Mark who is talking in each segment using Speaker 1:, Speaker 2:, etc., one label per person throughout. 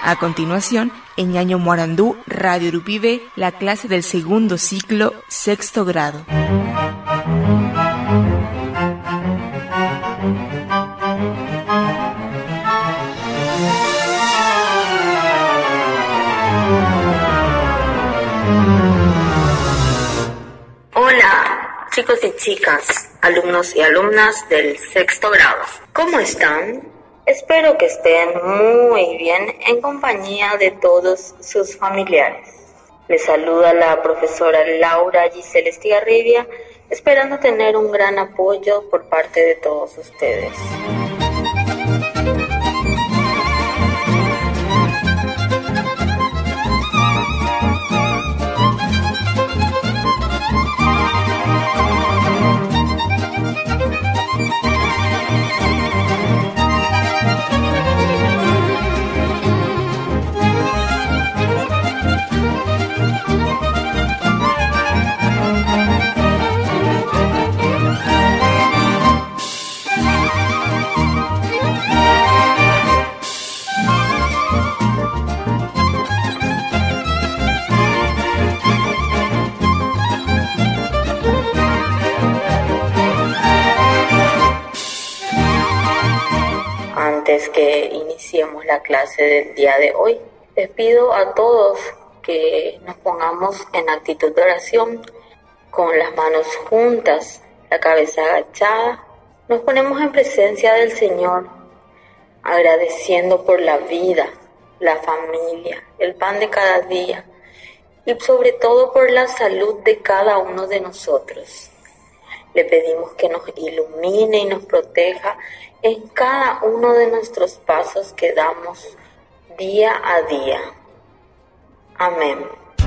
Speaker 1: A continuación, en Ñaño Morandú, Radio Urupibe, la clase del segundo ciclo, sexto grado.
Speaker 2: Hola, chicos y chicas, alumnos y alumnas del sexto grado. ¿Cómo están? Espero que estén muy bien en compañía de todos sus familiares. Les saluda la profesora Laura Gisela Estigarribia, esperando tener un gran apoyo por parte de todos ustedes. Antes que iniciemos la clase del día de hoy, les pido a todos que nos pongamos en actitud de oración, con las manos juntas, la cabeza agachada. Nos ponemos en presencia del Señor, agradeciendo por la vida, la familia, el pan de cada día y sobre todo por la salud de cada uno de nosotros. Le pedimos que nos ilumine y nos proteja en cada uno de nuestros pasos que damos día a día. Amén.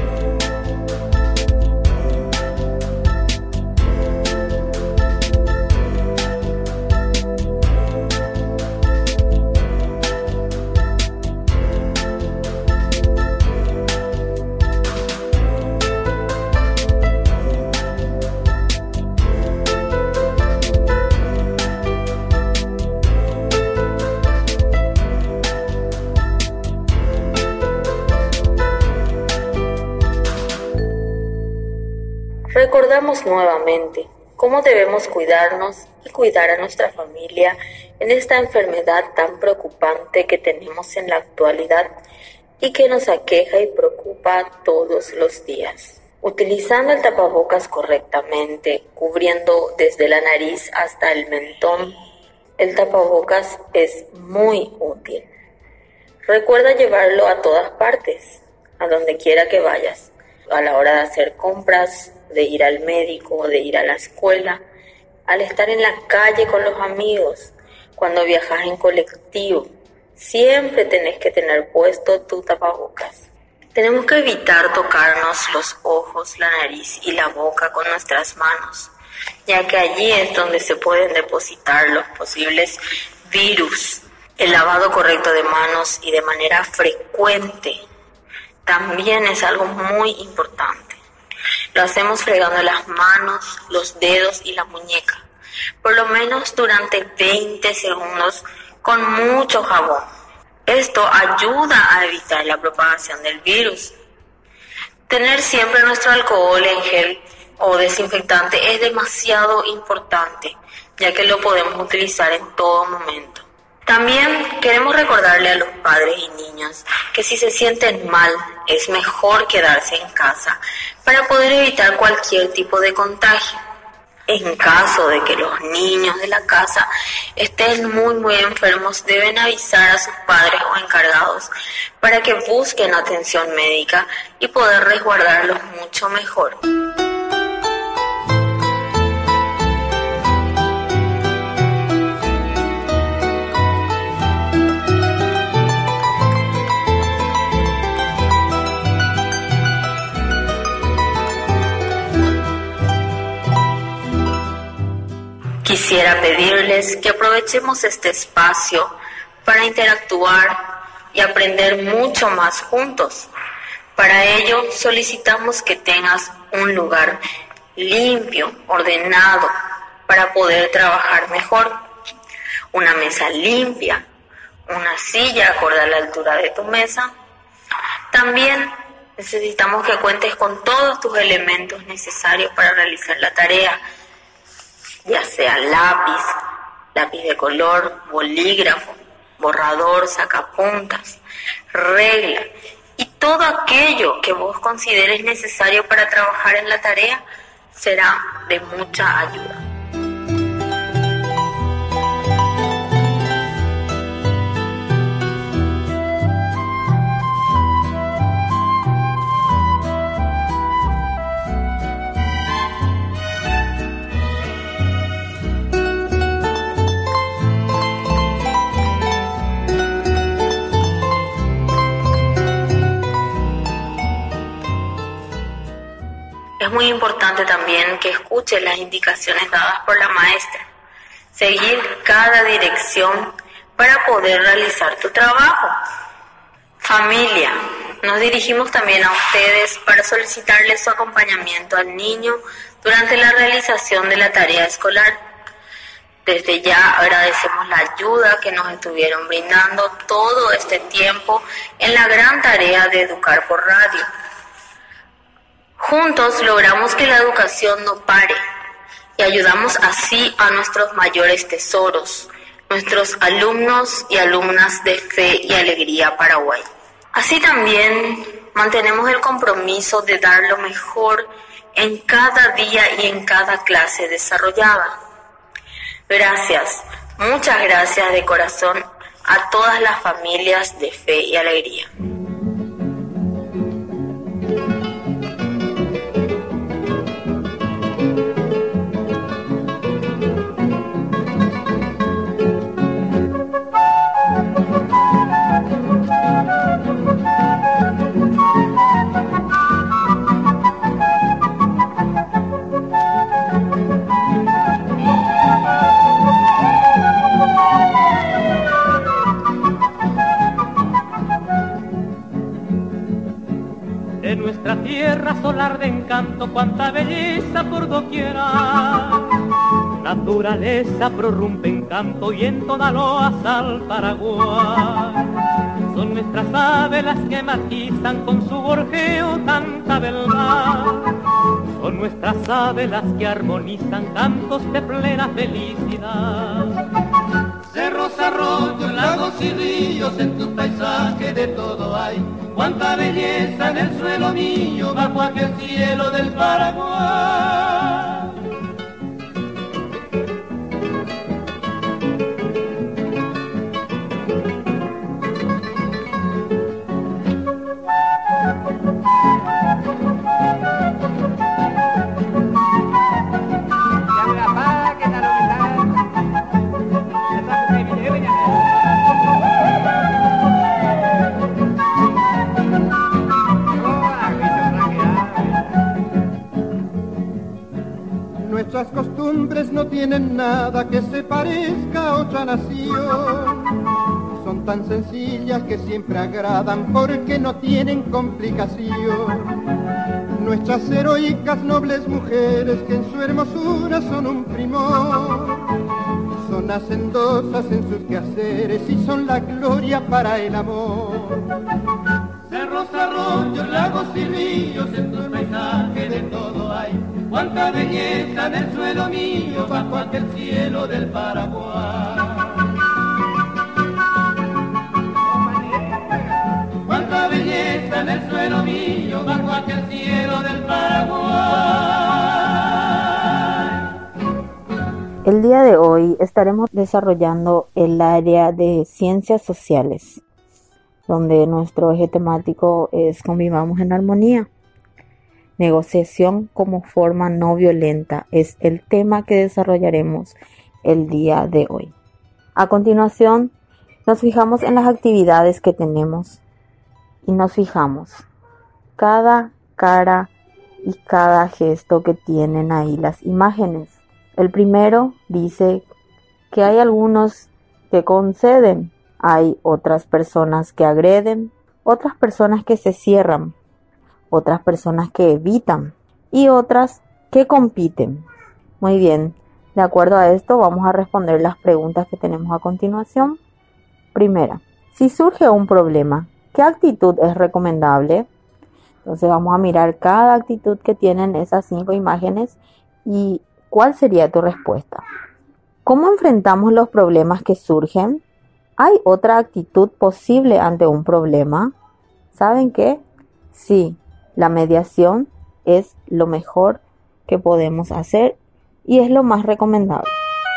Speaker 2: Recordamos nuevamente cómo debemos cuidarnos y cuidar a nuestra familia en esta enfermedad tan preocupante que tenemos en la actualidad y que nos aqueja y preocupa todos los días. Utilizando el tapabocas correctamente, cubriendo desde la nariz hasta el mentón, el tapabocas es muy útil. Recuerda llevarlo a todas partes, a donde quiera que vayas, a la hora de hacer compras, de ir al médico, de ir a la escuela, al estar en la calle con los amigos, cuando viajas en colectivo. Siempre tenés que tener puesto tu tapabocas. Tenemos que evitar tocarnos los ojos, la nariz y la boca con nuestras manos, ya que allí es donde se pueden depositar los posibles virus. El lavado correcto de manos y de manera frecuente también es algo muy importante. Lo hacemos fregando las manos, los dedos y la muñeca, por lo menos durante 20 segundos con mucho jabón. Esto ayuda a evitar la propagación del virus. Tener siempre nuestro alcohol en gel o desinfectante es demasiado importante, ya que lo podemos utilizar en todo momento. También queremos recordarle a los padres y niños que si se sienten mal, es mejor quedarse en casa para poder evitar cualquier tipo de contagio. En caso de que los niños de la casa estén muy enfermos, deben avisar a sus padres o encargados para que busquen atención médica y poder resguardarlos mucho mejor. Quisiera pedirles que aprovechemos este espacio para interactuar y aprender mucho más juntos. Para ello solicitamos que tengas un lugar limpio, ordenado, para poder trabajar mejor. Una mesa limpia, una silla acorde a la altura de tu mesa. También necesitamos que cuentes con todos tus elementos necesarios para realizar la tarea, ya sea lápiz de color, bolígrafo, borrador, sacapuntas, regla y todo aquello que vos consideres necesario para trabajar en la tarea será de mucha ayuda. Es muy importante también que escuches las indicaciones dadas por la maestra. Seguir cada dirección para poder realizar tu trabajo. Familia, nos dirigimos también a ustedes para solicitarles su acompañamiento al niño durante la realización de la tarea escolar. Desde ya agradecemos la ayuda que nos estuvieron brindando todo este tiempo en la gran tarea de educar por radio. Juntos logramos que la educación no pare y ayudamos así a nuestros mayores tesoros, nuestros alumnos y alumnas de Fe y Alegría Paraguay. Así también mantenemos el compromiso de dar lo mejor en cada día y en cada clase desarrollada. Gracias, muchas gracias de corazón a todas las familias de Fe y Alegría.
Speaker 3: Nuestra tierra solar de encanto, cuánta belleza por doquiera. Naturaleza prorrumpe encanto y en toda loa al Paraguay. Son nuestras aves las que matizan con su gorjeo tanta verdad. Son nuestras aves las que armonizan cantos de plena felicidad. Cerros, arroyos, lagos y ríos, en tu paisaje de todo hay. Cuánta belleza en el suelo mío, bajo aquel cielo del Paraguay.
Speaker 4: Nuestras costumbres no tienen nada que se parezca a otra nación. Son tan sencillas que siempre agradan porque no tienen complicación. Nuestras heroicas nobles mujeres que en su hermosura son un primor. Son hacendosas en sus quehaceres y son la gloria para el amor. Cerros, arroyos, lagos y ríos, en tu paisaje de todo hay. Cuánta belleza en el suelo mío, bajo aquel cielo del Paraguay. Cuánta belleza en el suelo mío, bajo aquel cielo del Paraguay.
Speaker 5: El día de hoy estaremos desarrollando el área de ciencias sociales, donde nuestro eje temático es Convivamos en Armonía. Negociación como forma no violenta es el tema que desarrollaremos el día de hoy. A continuación, nos fijamos en las actividades que tenemos y nos fijamos cada cara y cada gesto que tienen ahí las imágenes. El primero dice que hay algunos que conceden, hay otras personas que agreden, otras personas que se cierran, otras personas que evitan y otras que compiten. Muy bien, de acuerdo a esto vamos a responder las preguntas que tenemos a continuación. Primera, si surge un problema, ¿qué actitud es recomendable? Entonces vamos a mirar cada actitud que tienen esas 5 imágenes y ¿cuál sería tu respuesta? ¿Cómo enfrentamos los problemas que surgen? ¿Hay otra actitud posible ante un problema? ¿Saben qué? Sí, la mediación es lo mejor que podemos hacer y es lo más recomendable.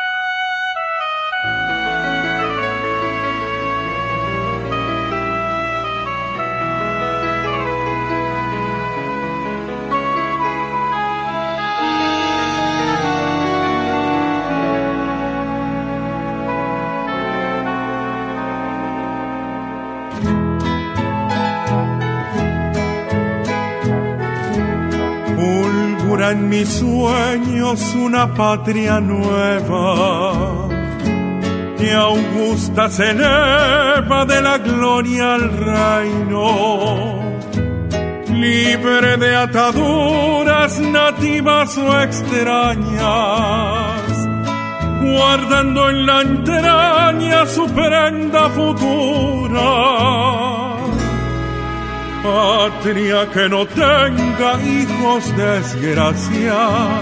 Speaker 6: En mis sueños una patria nueva que augusta se eleva de la gloria al reino, libre de ataduras nativas o extrañas, guardando en la entraña su prenda futura. Patria que no tenga hijos desgraciados,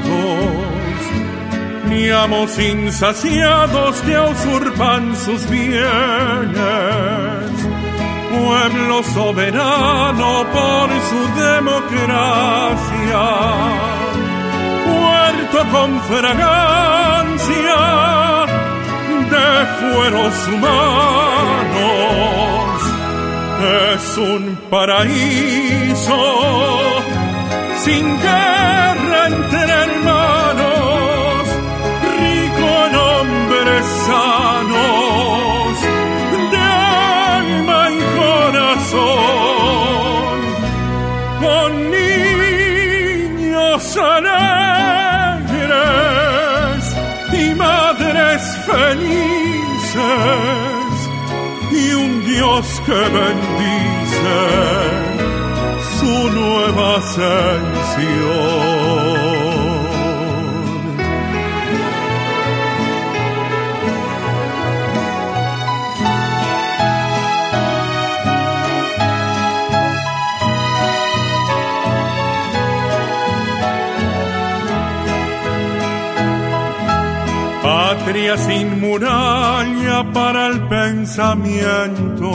Speaker 6: ni amos insaciados que usurpan sus bienes. Pueblo soberano por su democracia, puerto con fragancia de fueros humanos. Es un paraíso sin guerra entre hermanos, rico en hombres sanos, de alma y corazón, con niños alegres y madres felices, y un Dios que bendice su nueva ascensión. Patria sin muralla para el pensamiento,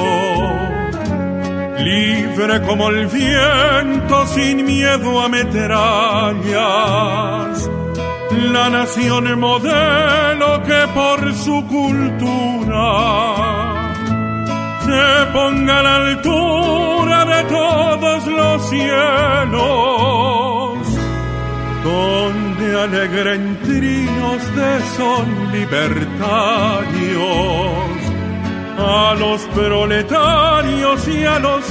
Speaker 6: libre como el viento, sin miedo a metrallas. La nación modelo que por su cultura se ponga a la altura de todos los cielos, donde alegren trinos de son libertarios a los proletarios y a los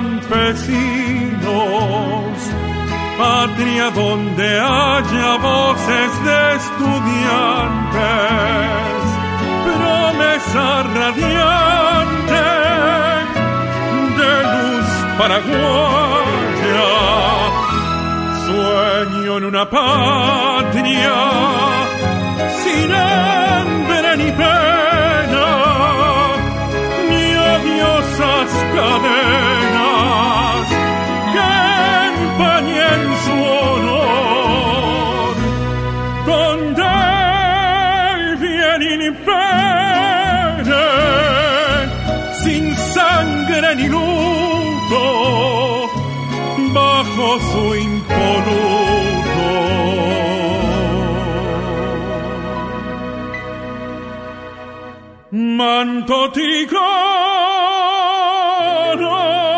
Speaker 6: campesinos. Patria donde haya voces de estudiantes, promesa radiante de luz paraguaya. Sueño en una patria sin hambre ni pena, ni odiosas cadenas que empañen su honor, donde el bien impere sin sangre ni luto, bajo su impoluto. Manto ticano,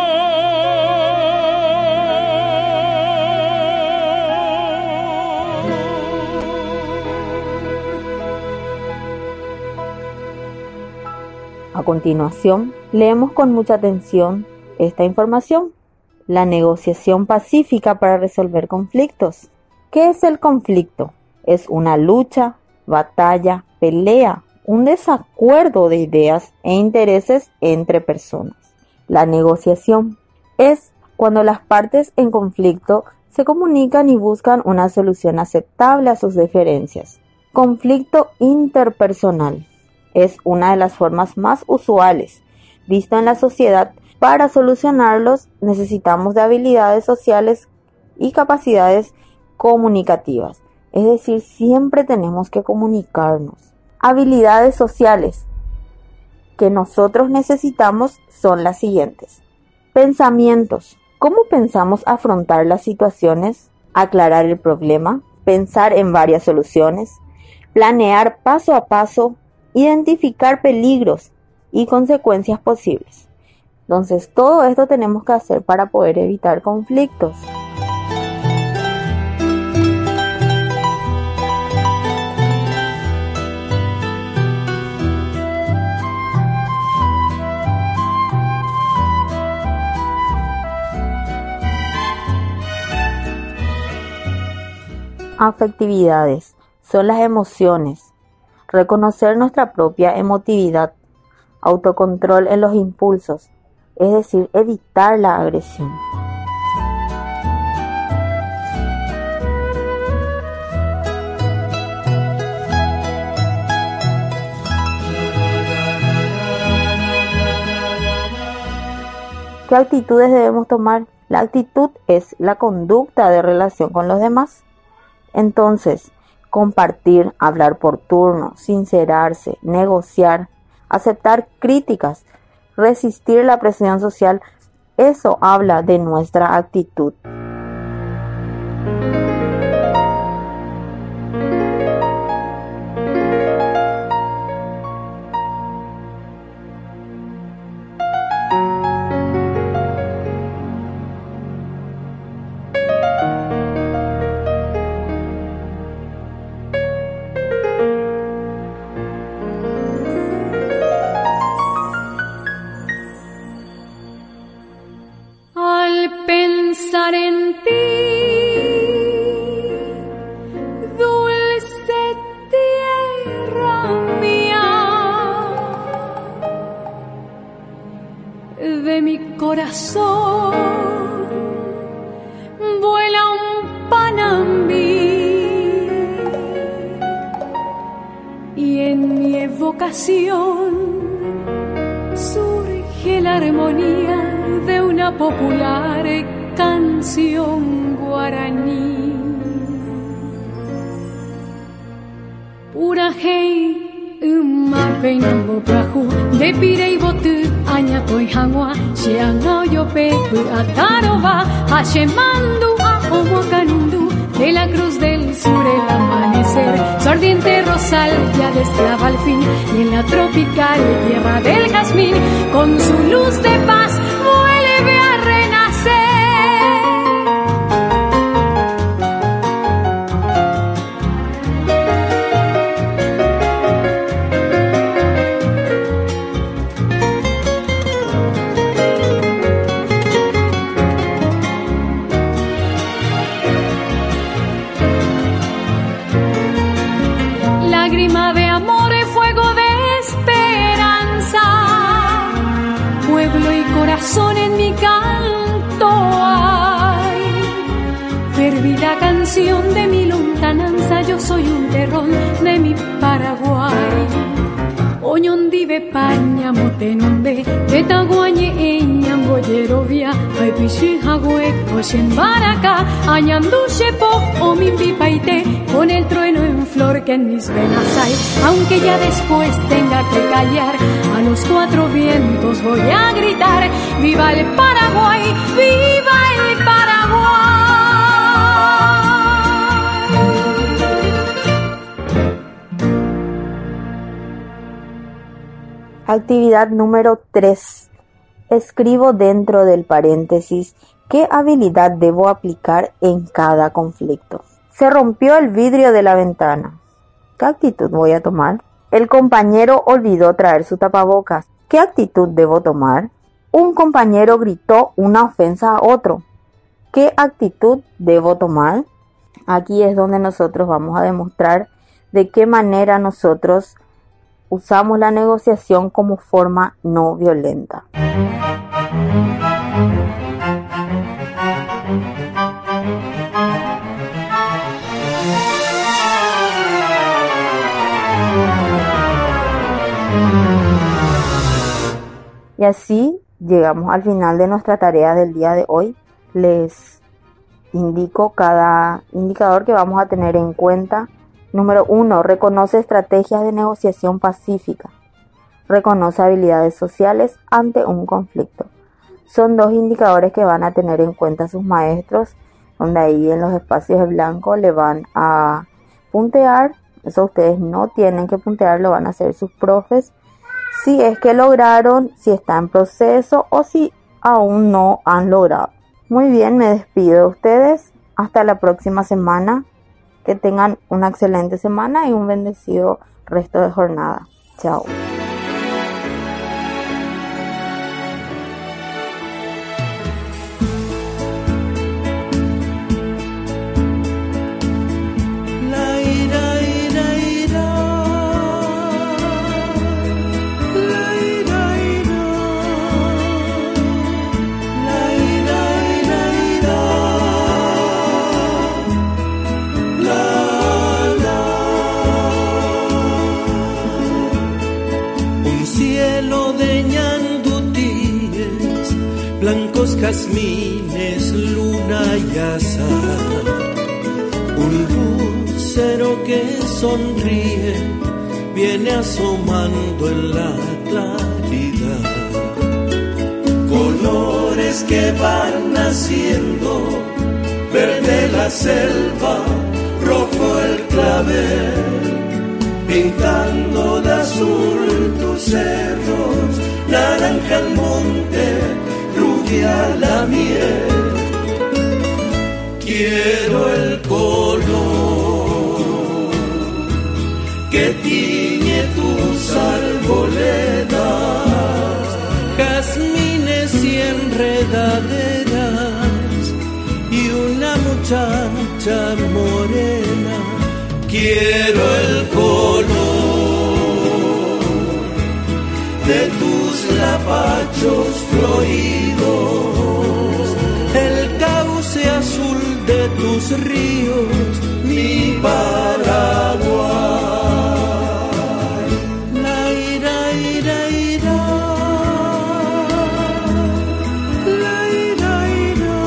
Speaker 5: a continuación, leemos con mucha atención esta información. La negociación pacífica para resolver conflictos. ¿Qué es el conflicto? Es una lucha, batalla, pelea, un desacuerdo de ideas e intereses entre personas. La negociación es cuando las partes en conflicto se comunican y buscan una solución aceptable a sus diferencias. Conflicto interpersonal es una de las formas más usuales visto en la sociedad. Para solucionarlos necesitamos de habilidades sociales y capacidades comunicativas. Es decir, siempre tenemos que comunicarnos. Habilidades sociales que nosotros necesitamos son las siguientes. Pensamientos. ¿Cómo pensamos afrontar las situaciones? Aclarar el problema, pensar en varias soluciones, planear paso a paso, identificar peligros y consecuencias posibles. Entonces, todo esto tenemos que hacer para poder evitar conflictos. Afectividades son las emociones, reconocer nuestra propia emotividad, autocontrol en los impulsos, es decir, evitar la agresión. ¿Qué actitudes debemos tomar? La actitud es la conducta de relación con los demás. Entonces, compartir, hablar por turno, sincerarse, negociar, aceptar críticas, resistir la presión social, eso habla de nuestra actitud.
Speaker 7: Pensar en ti, dulce tierra mía, de mi corazón vuela un panambí y en mi evocación surge la armonía de una popular canción guaraní. Urahei umapenambo prahu de pirei botu añakoi hangua xiangao yope atarova hashemandu ahomokanundu de la cruz del sur el amanecer, su ardiente rosal ya destraba al fin y en la tropical tierra del jazmín con su luz de paz vuelve a renacer. Lágrima de amor y fuego de esperanza, pueblo y corazón en mi canto hay, fervida canción de mi lontananza, yo soy un terrón de mi Paraguay. Oñondive paña motenonde, betaguañe eñamboyerovia, aipishi hagueco shembaraka, añandushepo o mimbipaite, con el trueno en flor que en mis venas hay. Aunque ya después tenga que callar, a los cuatro vientos voy a gritar, ¡viva el Paraguay! ¡Viva el Paraguay!
Speaker 5: Actividad número 3. Escribo dentro del paréntesis qué habilidad debo aplicar en cada conflicto. Se rompió el vidrio de la ventana. ¿Qué actitud voy a tomar? El compañero olvidó traer su tapabocas. ¿Qué actitud debo tomar? Un compañero gritó una ofensa a otro. ¿Qué actitud debo tomar? Aquí es donde nosotros vamos a demostrar de qué manera nosotros usamos la negociación como forma no violenta. Y así llegamos al final de nuestra tarea del día de hoy. Les indico cada indicador que vamos a tener en cuenta. Número 1, reconoce estrategias de negociación pacífica. Reconoce habilidades sociales ante un conflicto. Son 2 indicadores que van a tener en cuenta sus maestros, donde ahí en los espacios de blanco le van a puntear. Eso ustedes no tienen que puntear, lo van a hacer sus profes. Si es que lograron, si está en proceso o si aún no han logrado. Muy bien, me despido de ustedes. Hasta la próxima semana. Que tengan una excelente semana y un bendecido resto de jornada. Chao.
Speaker 8: Jazmines, luna y azar, un lucero que sonríe viene asomando en la claridad, colores que van naciendo, verde la selva, rojo el clavel, pintando de azul tus cerros, naranja el monte, rubia la miel. Quiero el color que tiñe tus arboledas, jazmines y enredaderas y una muchacha morena. Quiero el color de tus lapachos floridos, el cauce azul de tus ríos, mi Paraguay. La ira, ira, ira, la ira, ira,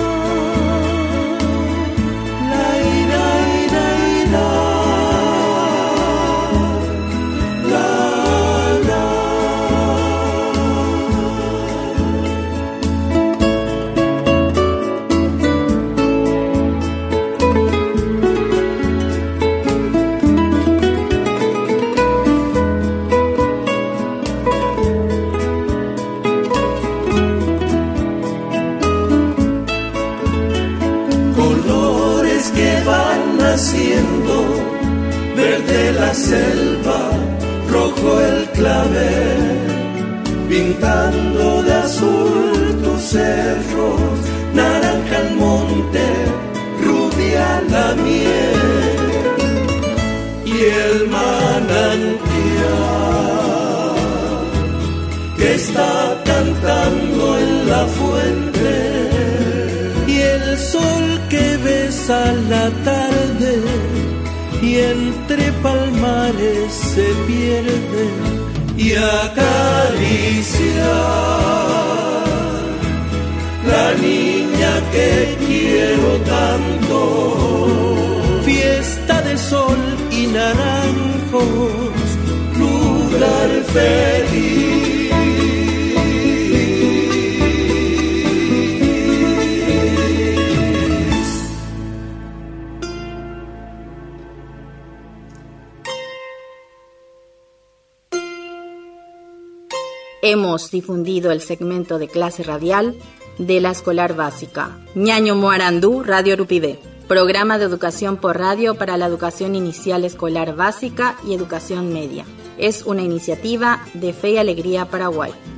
Speaker 8: la ira, ira, ira, la, la. Verde la selva, rojo el clavel, pintando de azul tus cerros, naranja el monte, rubia la miel y el manantial que está cantando en la fuente y el sol que besa la tarde y entre palmares se pierde y acaricia la niña que quiero tanto. Fiesta de sol y naranjos, lugar feliz.
Speaker 9: Hemos difundido el segmento de clase radial de la escolar básica Ñaño Moarandú, Radio Urupide, programa de educación por radio para la educación inicial escolar básica y educación media. Es una iniciativa de Fe y Alegría Paraguay.